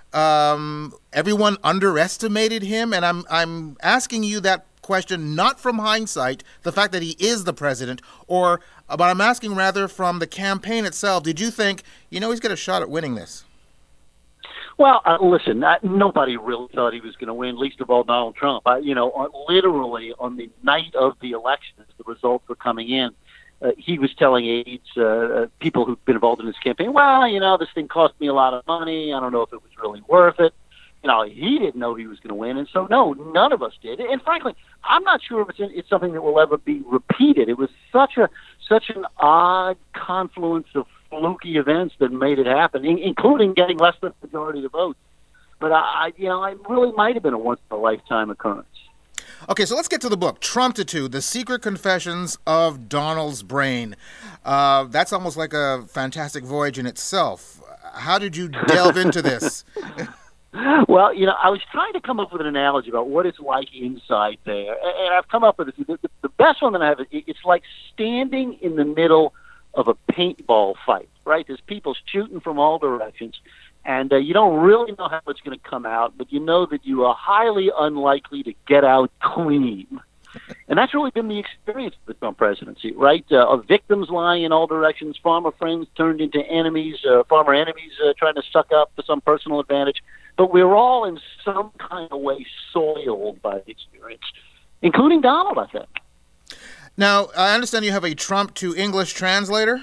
um, everyone underestimated him? And I'm I'm asking you that question not from hindsight, the fact that he is the president, or but I'm asking rather from the campaign itself. Did you think, you know, he's got a shot at winning this? Well, uh, listen, uh, nobody really thought he was going to win, least of all Donald Trump. Uh, you know, on, literally on the night of the election, as the results were coming in, uh, he was telling aides, uh, uh, people who'd been involved in his campaign, well, you know, this thing cost me a lot of money. I don't know if it was really worth it. You know, he didn't know he was going to win, and so, no, none of us did. And frankly, I'm not sure if it's, it's something that will ever be repeated. It was such a such an odd confluence of fluky events that made it happen, in, including getting less than the majority of the votes. But, I, you know, it really might have been a once-in-a-lifetime occurrence. Okay, so let's get to the book, Trumptitude, The Secret Confessions of Donald's Brain. Uh, that's almost like a fantastic voyage in itself. How did you delve into this? Well, you know, I was trying to come up with an analogy about what it's like inside there, and I've come up with it. The, the best one that I have, it's like standing in the middle of a paintball fight, right? There's people shooting from all directions, and uh, you don't really know how it's going to come out, but you know that you are highly unlikely to get out clean. And that's really been the experience of the Trump presidency, right? Uh, victims lying in all directions, former friends turned into enemies, uh, former enemies uh, trying to suck up for some personal advantage. But we're all in some kind of way soiled by the experience, including Donald, I think. Now, I understand you have a Trump to English translator?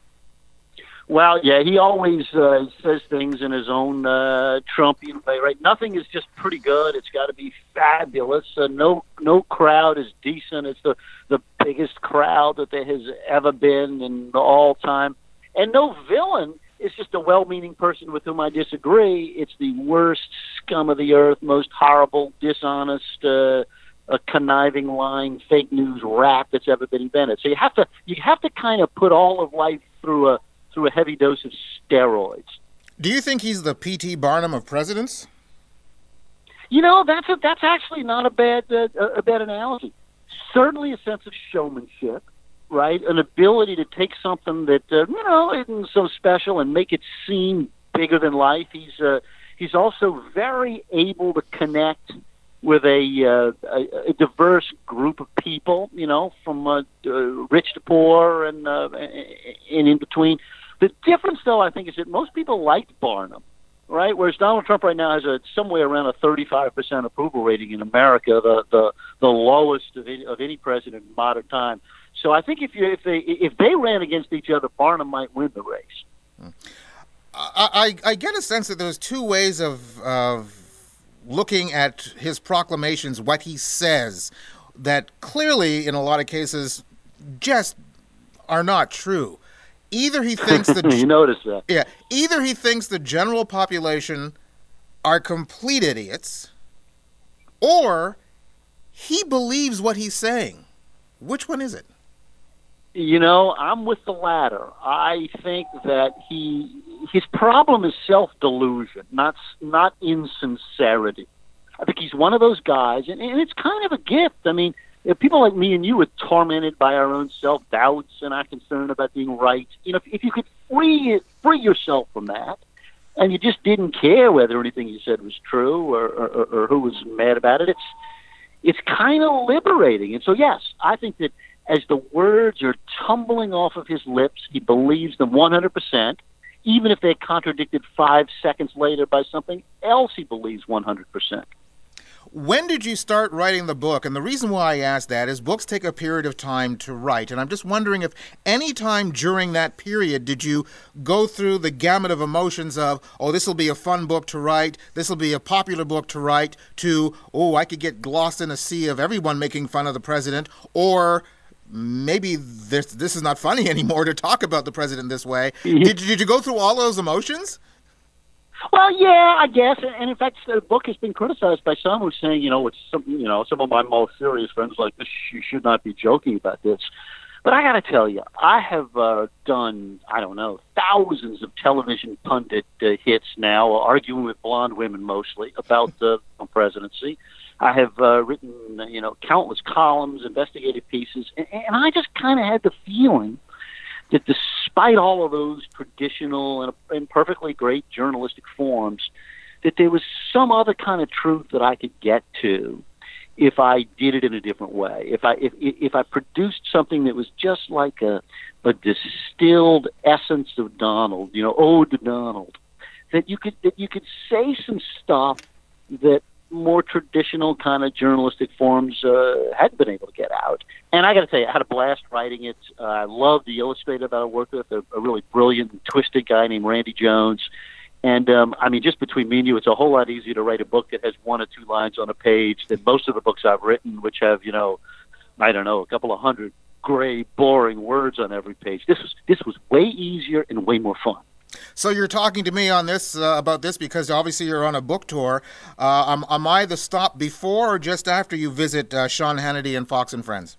Well, yeah, he always uh, says things in his own uh, Trumpian way, right? Nothing is just pretty good. It's got to be fabulous. Uh, no no crowd is decent. It's the, the biggest crowd that there has ever been in all time. And no villain is just a well-meaning person with whom I disagree. It's the worst scum of the earth, most horrible, dishonest, uh, a conniving, lying, fake news rat that's ever been invented. So you have to you have to kind of put all of life through a through a heavy dose of steroids. Do you think he's the P T Barnum of presidents? You know, that's a, that's actually not a bad uh, a bad analogy. Certainly a sense of showmanship, right? An ability to take something that uh, you know isn't so special and make it seem bigger than life. He's uh, he's also very able to connect with a, uh, a, a diverse group of people, you know, from uh, uh, rich to poor and, uh, and in between. The difference, though, I think, is that most people liked Barnum, right? Whereas Donald Trump right now has a somewhere around a thirty-five percent approval rating in America, the the, the lowest of any, of any president in modern time. So I think if you if they if they ran against each other, Barnum might win the race. I I, I get a sense that there's two ways of of looking at his proclamations, what he says, that clearly in a lot of cases just are not true. Either he thinks the you notice that. Yeah, either he thinks the general population are complete idiots, or he believes what he's saying. Which one is it? You know, I'm with the latter. I think that he his problem is self-delusion, not not insincerity. I think he's one of those guys, and, and it's kind of a gift. I mean, if people like me and you are tormented by our own self-doubts and our concern about being right. You know, if, if you could free free yourself from that, and you just didn't care whether anything you said was true or, or, or who was mad about it, it's it's kind of liberating. And so, yes, I think that as the words are tumbling off of his lips, he believes them one hundred percent, even if they're contradicted five seconds later by something else he believes one hundred percent. When did you start writing the book? And the reason why I ask that is books take a period of time to write. And I'm just wondering if any time during that period did you go through the gamut of emotions of, oh, this will be a fun book to write, this will be a popular book to write, to, oh, I could get lost in a sea of everyone making fun of the president, or maybe this this is not funny anymore to talk about the president this way. Did, did you go through all those emotions? Well, yeah, I guess, and in fact, the book has been criticized by some who saying, you know, it's some, you know, some of my most serious friends like this. You should not be joking about this. But I got to tell you, I have uh, done, I don't know, thousands of television pundit uh, hits now, arguing with blonde women mostly about the presidency. I have uh, written, you know, countless columns, investigative pieces, and, and I just kind of had the feeling that despite all of those traditional and, and perfectly great journalistic forms, that there was some other kind of truth that I could get to if I did it in a different way. If I if if I produced something that was just like a a distilled essence of Donald, you know, ode to Donald, that you could that you could say some stuff that more traditional kind of journalistic forms uh, hadn't been able to get out. And I got to tell you, I had a blast writing it. Uh, I love the illustrator that I worked with, a, a really brilliant and twisted guy named Randy Jones. And, um, I mean, just between me and you, it's a whole lot easier to write a book that has one or two lines on a page than most of the books I've written, which have, you know, I don't know, a couple of hundred gray, boring words on every page. This was this was way easier and way more fun. So you're talking to me on this uh, about this because obviously you're on a book tour. Uh, am, am I the stop before or just after you visit uh, Sean Hannity and Fox and Friends?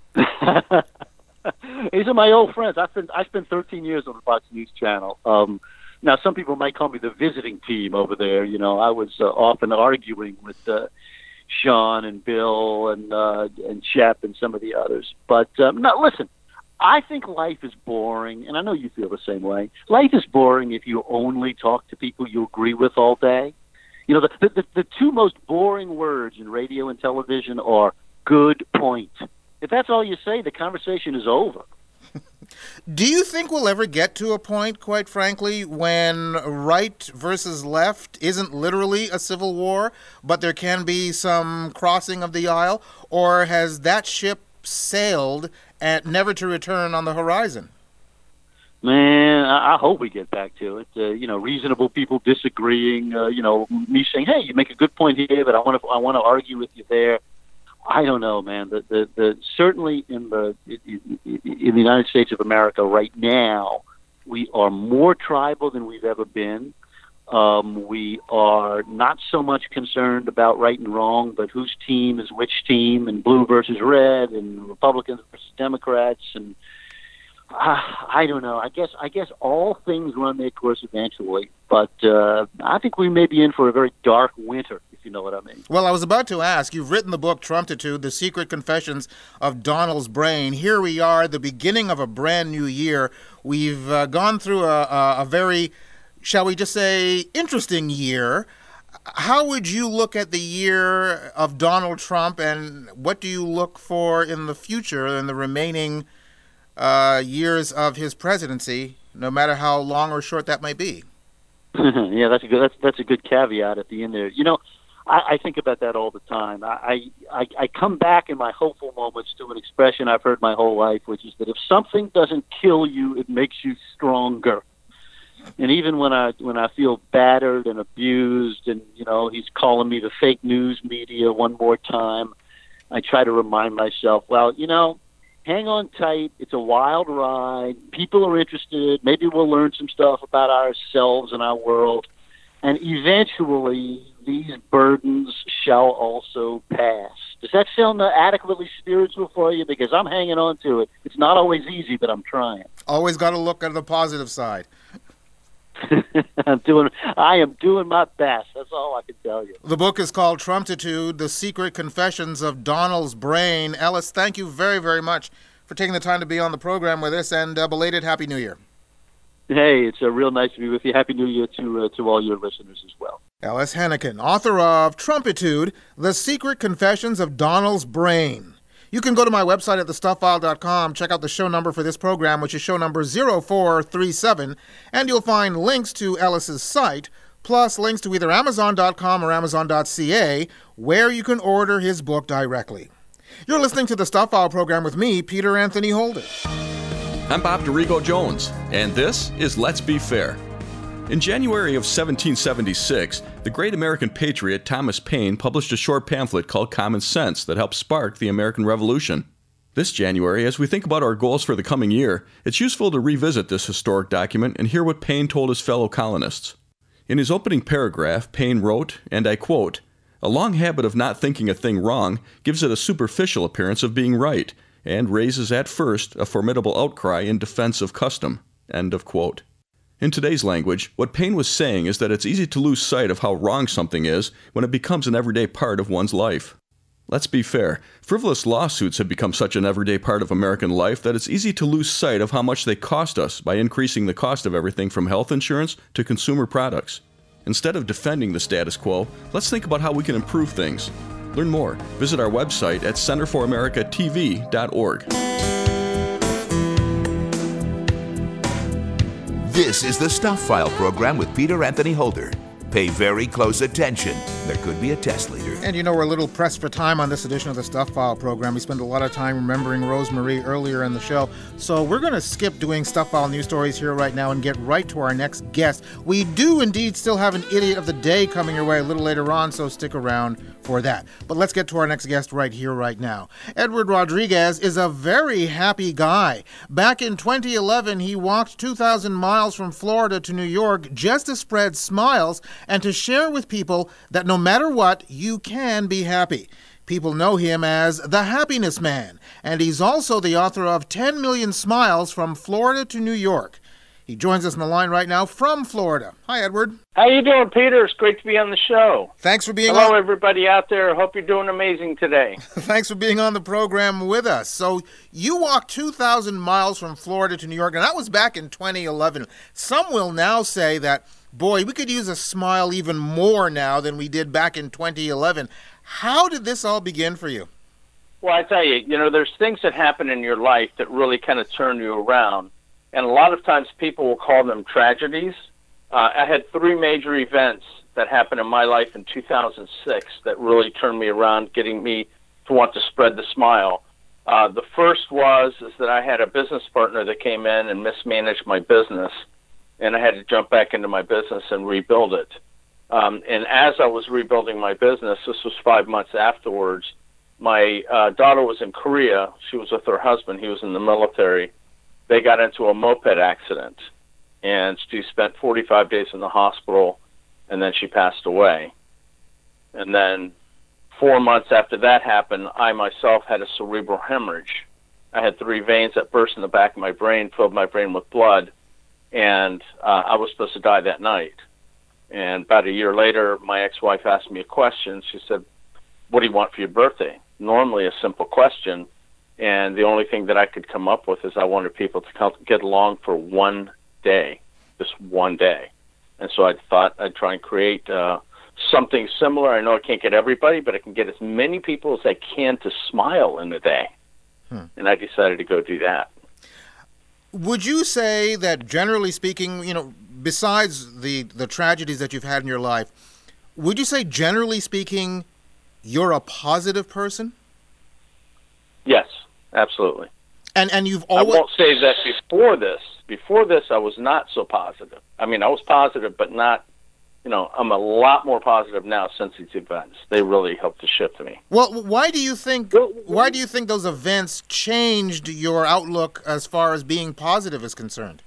These are my old friends. I spent I spent thirteen years on the Fox News Channel. Um, now some people might call me the visiting team over there. You know, I was uh, often arguing with uh, Sean and Bill and uh, and Shep and some of the others. But um, no, listen. I think life is boring, and I know you feel the same way. Life is boring if you only talk to people you agree with all day. You know, the, the, the two most boring words in radio and television are good point. If that's all you say, the conversation is over. Do you think we'll ever get to a point, quite frankly, when right versus left isn't literally a civil war, but there can be some crossing of the aisle? Or has that ship sailed and never to return on the horizon? Man, I hope we get back to it. Uh, you know, reasonable people disagreeing. Uh, you know, me saying, "Hey, you make a good point here, but I want to, I want to argue with you there." I don't know, man. The, the, the certainly in the in, in the United States of America right now, we are more tribal than we've ever been. Um, we are not so much concerned about right and wrong, but whose team is which team, and blue versus red, and Republicans versus Democrats, and uh, I don't know. I guess I guess all things run their course eventually, but uh, I think we may be in for a very dark winter, if you know what I mean. Well, I was about to ask. You've written the book Trumptitude: The Secret Confessions of Donald's Brain. Here we are, the beginning of a brand new year. We've uh, gone through a, a, a very, shall we just say, interesting year. How would you look at the year of Donald Trump, and what do you look for in the future in the remaining uh, years of his presidency, no matter how long or short that might be? Yeah, that's a good. That's that's a good caveat at the end there. You know, I, I think about that all the time. I, I I come back in my hopeful moments to an expression I've heard my whole life, which is that if something doesn't kill you, it makes you stronger. And even when I when I feel battered and abused, and you know he's calling me the fake news media one more time, I try to remind myself, well, you know, hang on tight. It's a wild ride. People are interested. Maybe we'll learn some stuff about ourselves and our world, and eventually these burdens shall also pass. Does that sound adequately spiritual for you? Because I'm hanging on to it. It's not always easy, but I'm trying. Always got to look at the positive side. I'm doing. I am doing my best. That's all I can tell you. The book is called Trumptitude: The Secret Confessions of Donald's Brain. Ellis, thank you very, very much for taking the time to be on the program with us, and uh, belated Happy New Year. Hey, it's uh, real nice to be with you. Happy New Year to uh, to all your listeners as well. Ellis Henican, author of Trumptitude: The Secret Confessions of Donald's Brain. You can go to my website at the stuff file dot com, check out the show number for this program, which is show number zero four three seven, and you'll find links to Ellis's site, plus links to either amazon dot com or amazon dot c a, where you can order his book directly. You're listening to the Stuff File program with me, Peter Anthony Holder. I'm Bob DeRigo Jones, and this is Let's Be Fair. In January of seventeen seventy-six, the great American patriot Thomas Paine published a short pamphlet called Common Sense that helped spark the American Revolution. This January, as we think about our goals for the coming year, it's useful to revisit this historic document and hear what Paine told his fellow colonists. In his opening paragraph, Paine wrote, and I quote, "A long habit of not thinking a thing wrong gives it a superficial appearance of being right, and raises at first a formidable outcry in defense of custom." End of quote. In today's language, what Paine was saying is that it's easy to lose sight of how wrong something is when it becomes an everyday part of one's life. Let's be fair. Frivolous lawsuits have become such an everyday part of American life that it's easy to lose sight of how much they cost us by increasing the cost of everything from health insurance to consumer products. Instead of defending the status quo, let's think about how we can improve things. Learn more. Visit our website at center for america t v dot org. This is the Stuff File program with Peter Anthony Holder. Pay very close attention. There could be a test later. And you know, we're a little pressed for time on this edition of the Stuff File program. We spent a lot of time remembering Rosemarie earlier in the show. So we're going to skip doing Stuff File news stories here right now and get right to our next guest. We do indeed still have an Idiot of the Day coming your way a little later on, so stick around for that. But let's get to our next guest right here, right now. Edward Rodriguez is a very happy guy. Back in twenty eleven, he walked two thousand miles from Florida to New York just to spread smiles and to share with people that no matter what, you can be happy. People know him as the Happiness Man, and he's also the author of ten million Smiles from Florida to New York. He joins us on the line right now from Florida. Hi, Edward. How you doing, Peter? It's great to be on the show. Thanks for being Hello, on. Hello, everybody out there. Hope you're doing amazing today. Thanks for being on the program with us. So you walked two thousand miles from Florida to New York, and that was back in twenty eleven. Some will now say that, boy, we could use a smile even more now than we did back in twenty eleven. How did this all begin for you? Well, I tell you, you know, there's things that happen in your life that really kind of turn you around. And a lot of times people will call them tragedies. Uh, I had three major events that happened in my life in two thousand six that really turned me around, getting me to want to spread the smile. Uh, the first was is that I had a business partner that came in and mismanaged my business, and I had to jump back into my business and rebuild it. Um, and as I was rebuilding my business, this was five months afterwards, my uh, daughter was in Korea. She was with her husband. He was in the military. They got into a moped accident, and she spent forty-five days in the hospital, and then she passed away. And then four months after that happened, I myself had a cerebral hemorrhage. I had three veins that burst in the back of my brain, filled my brain with blood, and uh, I was supposed to die that night. And about a year later, my ex-wife asked me a question. She said, "What do you want for your birthday?" Normally a simple question. And the only thing that I could come up with is I wanted people to come, get along for one day, just one day. And so I thought I'd try and create uh, something similar. I know I can't get everybody, but I can get as many people as I can to smile in a day. Hmm. And I decided to go do that. Would you say that, generally speaking, you know, besides the, the tragedies that you've had in your life, would you say, generally speaking, you're a positive person? Yes, absolutely. And and you've always... I won't say that before this. Before this, I was not so positive. I mean, I was positive, but not, you know, I'm a lot more positive now since these events. They really helped to shift me. Well, why do you think why do you think those events changed your outlook as far as being positive is concerned?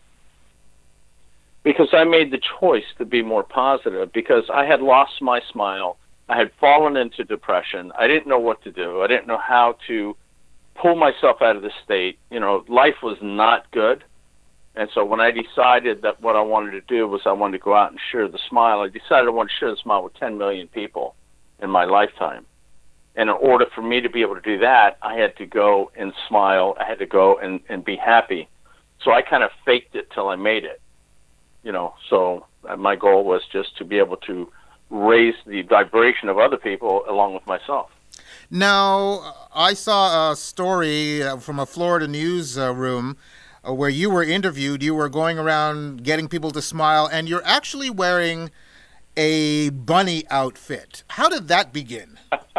Because I made the choice to be more positive, because I had lost my smile. I had fallen into depression. I didn't know what to do. I didn't know how to pull myself out of the state. You know, life was not good. And so when I decided that what I wanted to do was I wanted to go out and share the smile, I decided I wanted to share the smile with ten million people in my lifetime. And in order for me to be able to do that, I had to go and smile. I had to go and, and be happy. So I kind of faked it till I made it. You know, so my goal was just to be able to raise the vibration of other people along with myself. Now, I saw a story from a Florida newsroom uh, where you were interviewed. You were going around getting people to smile, and you're actually wearing a bunny outfit. How did that begin?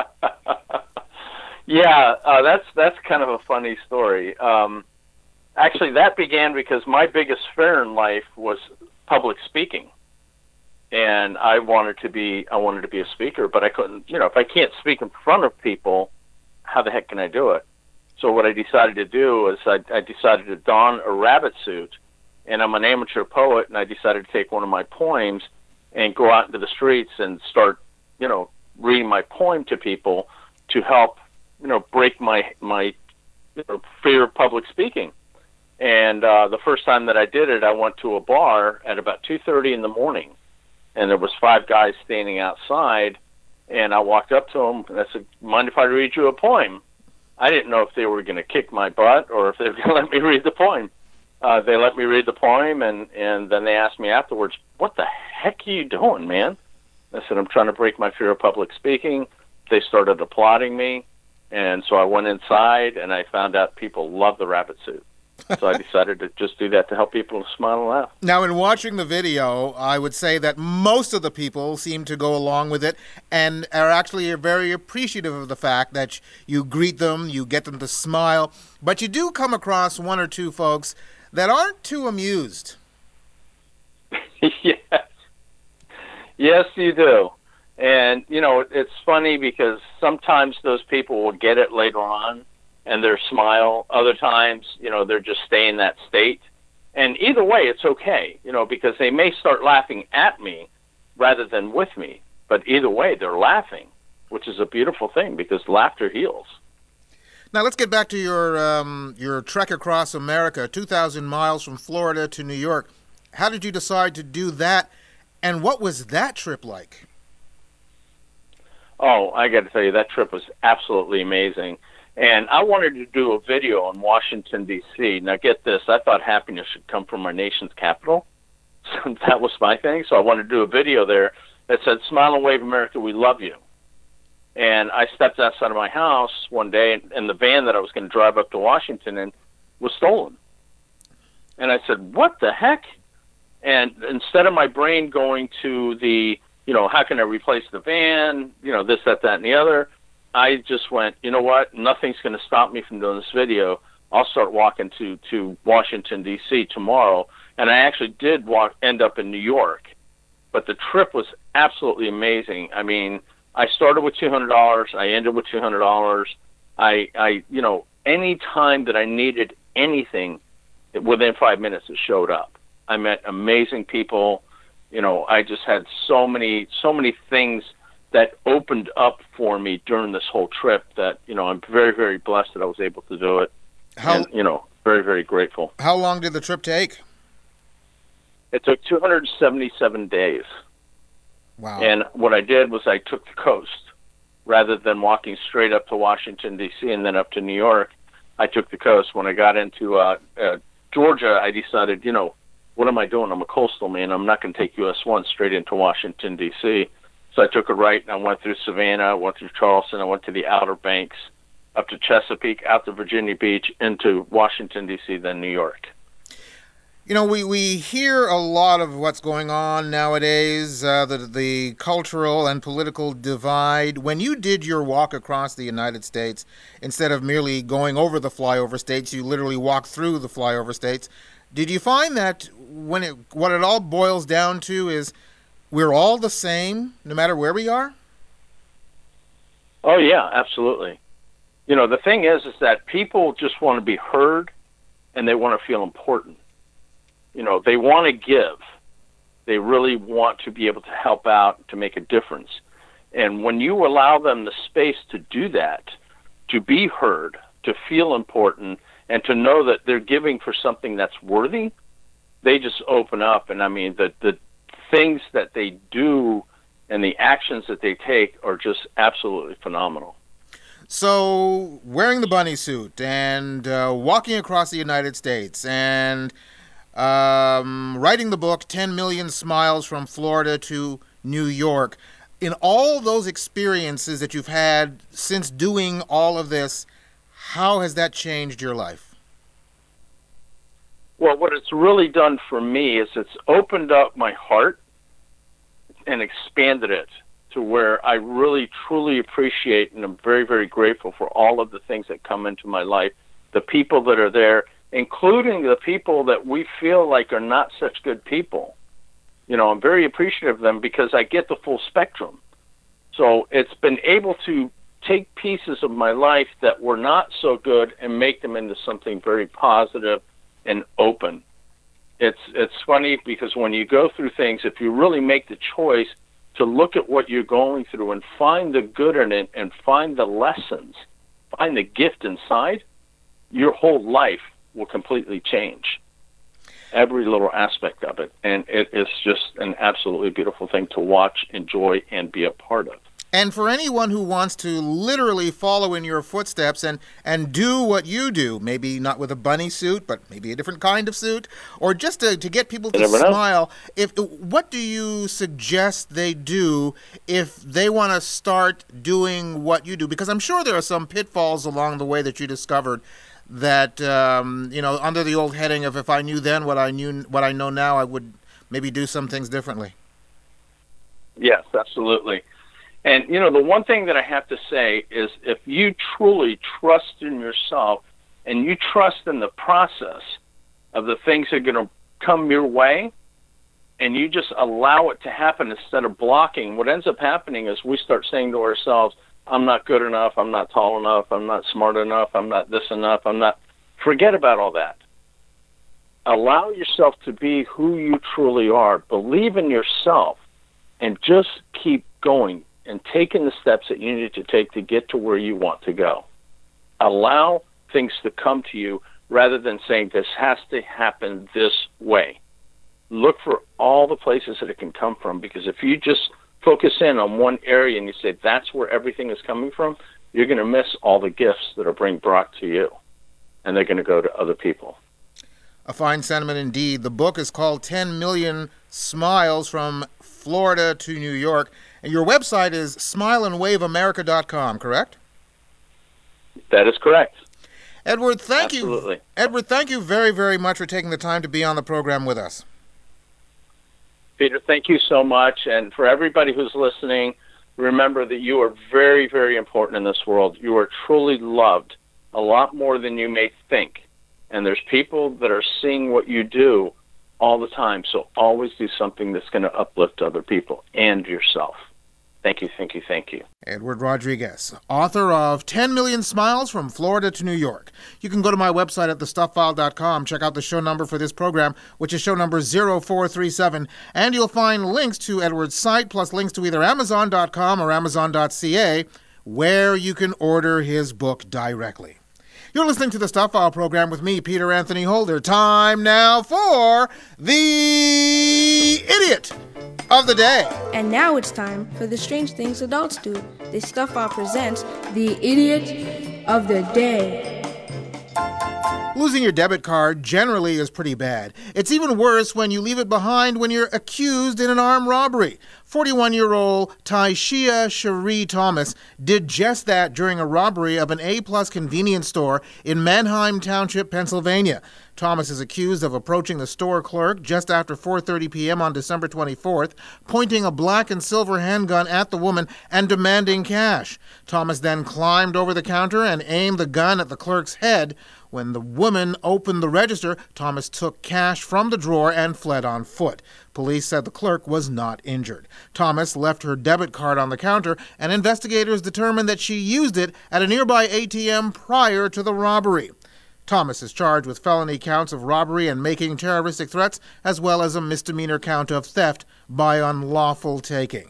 yeah, uh, that's that's kind of a funny story. Um, actually, that began because my biggest fear in life was public speaking. And I wanted to be, I wanted to be a speaker, but I couldn't, you know, if I can't speak in front of people, how the heck can I do it? So what I decided to do was I, I decided to don a rabbit suit, and I'm an amateur poet, and I decided to take one of my poems and go out into the streets and start, you know, reading my poem to people to help, you know, break my, my you know, fear of public speaking. And uh, the first time that I did it, I went to a bar at about two thirty in the morning. And there was five guys standing outside, and I walked up to them, and I said, "Mind if I read you a poem?" I didn't know if they were going to kick my butt or if they were going to let me read the poem. Uh, they let me read the poem, and, and then they asked me afterwards, "What the heck are you doing, man?" I said, "I'm trying to break my fear of public speaking." They started applauding me, and so I went inside, and I found out people love the rabbit suit. So I decided to just do that to help people smile and laugh. Now, in watching the video, I would say that most of the people seem to go along with it and are actually very appreciative of the fact that you greet them, you get them to smile, but you do come across one or two folks that aren't too amused. Yes. Yes, you do. And, you know, it's funny because sometimes those people will get it later on and their smile. Other times, you know, they're just stay in that state. And either way, it's okay, you know, because they may start laughing at me rather than with me. But either way, they're laughing, which is a beautiful thing because laughter heals. Now, let's get back to your um, your trek across America, two thousand miles from Florida to New York. How did you decide to do that, and what was that trip like? Oh, I got to tell you, that trip was absolutely amazing. And I wanted to do a video in Washington, D C Now, get this. I thought happiness should come from our nation's capital. So that was my thing. So I wanted to do a video there that said, "Smile and wave, America, we love you." And I stepped outside of my house one day, and, and the van that I was going to drive up to Washington in was stolen. And I said, what the heck? And instead of my brain going to the, you know, how can I replace the van, you know, this, that, that, and the other, I just went, you know what, nothing's going to stop me from doing this video. I'll start walking to, to Washington, D C tomorrow. And I actually did walk, end up in New York. But the trip was absolutely amazing. I mean, I started with two hundred dollars. I ended with two hundred dollars. I, I, you know, any time that I needed anything, within five minutes it showed up. I met amazing people. You know, I just had so many, so many things that opened up for me during this whole trip that, you know, I'm very, very blessed that I was able to do it. How, and, you know, very, very grateful. How long did the trip take? It took two hundred seventy-seven days. Wow. And what I did was I took the coast. Rather than walking straight up to Washington, D C and then up to New York, I took the coast. When I got into uh, uh, Georgia, I decided, you know, what am I doing? I'm a coastal man. I'm not going to take U S one straight into Washington, D C So I took a right, and I went through Savannah, I went through Charleston, I went to the Outer Banks, up to Chesapeake, out to Virginia Beach, into Washington, D C, then New York. You know, we, we hear a lot of what's going on nowadays, uh, the, the cultural and political divide. When you did your walk across the United States, instead of merely going over the flyover states, you literally walked through the flyover states. Did you find that when it what it all boils down to is we're all the same, no matter where we are? Oh, yeah, absolutely. You know, the thing is, is that people just want to be heard, and they want to feel important. You know, they want to give. They really want to be able to help out, to make a difference. And when you allow them the space to do that, to be heard, to feel important, and to know that they're giving for something that's worthy, they just open up. And, I mean, the, the things that they do and the actions that they take are just absolutely phenomenal. So wearing the bunny suit and uh, walking across the United States and Um, writing the book, ten million Smiles from Florida to New York. In all those experiences that you've had since doing all of this, how has that changed your life? Well, what it's really done for me is it's opened up my heart and expanded it to where I really, truly appreciate and I'm very, very grateful for all of the things that come into my life, the people that are there, including the people that we feel like are not such good people. You know, I'm very appreciative of them because I get the full spectrum. So it's been able to take pieces of my life that were not so good and make them into something very positive and open. It's it's funny because when you go through things, if you really make the choice to look at what you're going through and find the good in it and find the lessons, find the gift inside, your whole life will completely change, every little aspect of it. And it is just an absolutely beautiful thing to watch, enjoy, and be a part of. And for anyone who wants to literally follow in your footsteps and, and do what you do, maybe not with a bunny suit, but maybe a different kind of suit, or just to, to get people to smile, if what do you suggest they do if they want to start doing what you do? Because I'm sure there are some pitfalls along the way that you discovered that, um, you know, under the old heading of if I knew then what I knew, what I know now, I would maybe do some things differently. Yes, absolutely. And, you know, the one thing that I have to say is if you truly trust in yourself and you trust in the process of the things that are going to come your way, and you just allow it to happen instead of blocking, what ends up happening is we start saying to ourselves, I'm not good enough, I'm not tall enough, I'm not smart enough, I'm not this enough, I'm not... Forget about all that. Allow yourself to be who you truly are. Believe in yourself and just keep going and taking the steps that you need to take to get to where you want to go. Allow things to come to you rather than saying this has to happen this way. Look for all the places that it can come from, because if you just focus in on one area and you say that's where everything is coming from, you're going to miss all the gifts that are being brought to you, and they're going to go to other people. A fine sentiment indeed. The book is called ten million Smiles from Florida to New York, and your website is smile and wave america dot com, correct? That is correct. Edward, thank Absolutely. you. Edward, thank you very, very much for taking the time to be on the program with us. Peter, thank you so much. And for everybody who's listening, remember that you are very, very important in this world. You are truly loved a lot more than you may think. And there's people that are seeing what you do all the time. So always do something that's going to uplift other people and yourself. Thank you, thank you, thank you. Edward Rodriguez, author of ten million Smiles from Florida to New York. You can go to my website at the stuff file dot com, check out the show number for this program, which is show number zero four three seven, and you'll find links to Edward's site, plus links to either amazon dot com or amazon dot c a, where you can order his book directly. You're listening to the Stuff File program with me, Peter Anthony Holder. Time now for the Idiot of the Day. And now it's time for the Strange Things Adults Do. The Stuff File presents the Idiot of the Day. Losing your debit card generally is pretty bad. It's even worse when you leave it behind when you're accused in an armed robbery. forty-one-year-old Tyshia Cherie Thomas did just that during a robbery of an A-plus convenience store in Manheim Township, Pennsylvania. Thomas is accused of approaching the store clerk just after four thirty p.m. on December twenty-fourth, pointing a black and silver handgun at the woman and demanding cash. Thomas then climbed over the counter and aimed the gun at the clerk's head. When the woman opened the register, Thomas took cash from the drawer and fled on foot. Police said the clerk was not injured. Thomas left her debit card on the counter, and investigators determined that she used it at a nearby A T M prior to the robbery. Thomas is charged with felony counts of robbery and making terroristic threats, as well as a misdemeanor count of theft by unlawful taking.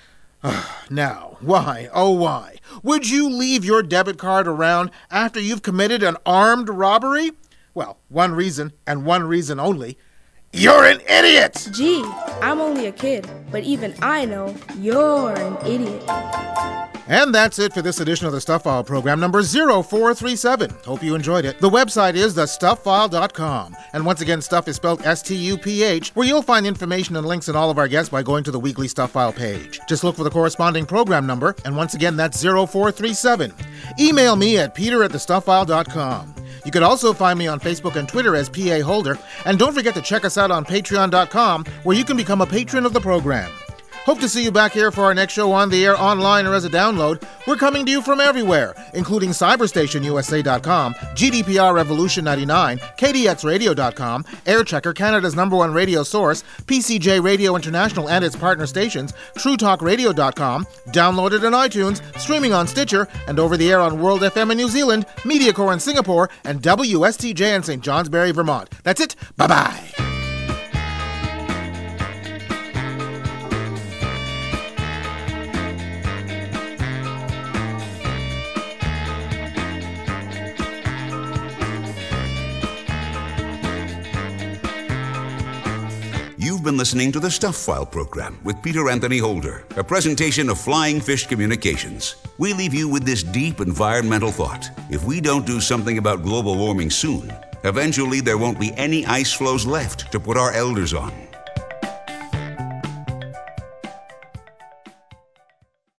Now, why, oh why, would you leave your debit card around after you've committed an armed robbery? Well, one reason, and one reason only. You're an idiot! Gee, I'm only a kid, but even I know you're an idiot. And that's it for this edition of the Stuff File program, number zero four three seven. Hope you enjoyed it. The website is the stuff file dot com. And once again, stuff is spelled S T U P H, where you'll find information and links on all of our guests by going to the weekly Stuff File page. Just look for the corresponding program number, and once again, that's zero four three seven. Email me at peter at the stuff file dot com. You can also find me on Facebook and Twitter as P A Holder. And don't forget to check us out on patreon dot com, where you can become a patron of the program. Hope to see you back here for our next show on the air, online, or as a download. We're coming to you from everywhere, including cyberstation U S A dot com, G D P R Revolution ninety-nine, K D X radio dot com, Airchecker, Canada's number one radio source, P C J Radio International and its partner stations, True Talk Radio dot com, downloaded on iTunes, streaming on Stitcher, and over the air on World F M in New Zealand, MediaCore in Singapore, and W S T J in Saint Johnsbury, Vermont. That's it. Bye-bye. You've been listening to the Stuff File program with Peter Anthony Holder, a presentation of Flying Fish Communications. We leave you with this deep environmental thought. If we don't do something about global warming soon, eventually there won't be any ice floes left to put our elders on.